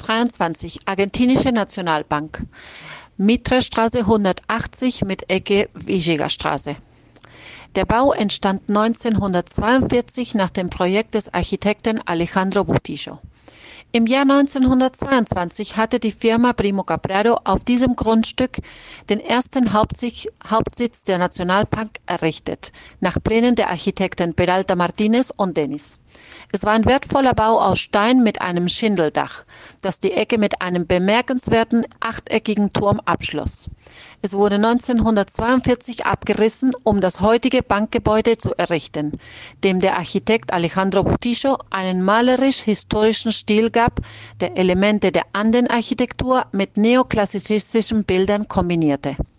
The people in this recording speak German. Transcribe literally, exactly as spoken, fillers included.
neunzehnhundertdreiundzwanzig Argentinische Nationalbank, Mitre-Straße hundertachtzig mit Ecke Villegas-Straße. Der Bau entstand neunzehnhundertzweiundvierzig nach dem Projekt des Architekten Alejandro Butillo. Im Jahr neunzehnhundertzweiundzwanzig hatte die Firma Primo Capraro auf diesem Grundstück den ersten Hauptsitz, Hauptsitz der Nationalbank errichtet, nach Plänen der Architekten Peralta Martínez und Denis. Es war ein wertvoller Bau aus Stein mit einem Schindeldach, das die Ecke mit einem bemerkenswerten achteckigen Turm abschloss. Es wurde neunzehnhundertzweiundvierzig abgerissen, um das heutige Bankgebäude zu errichten, dem der Architekt Alejandro Butillo einen malerisch-historischen Stil gab, der Elemente der Anden-Architektur mit neoklassizistischen Bildern kombinierte.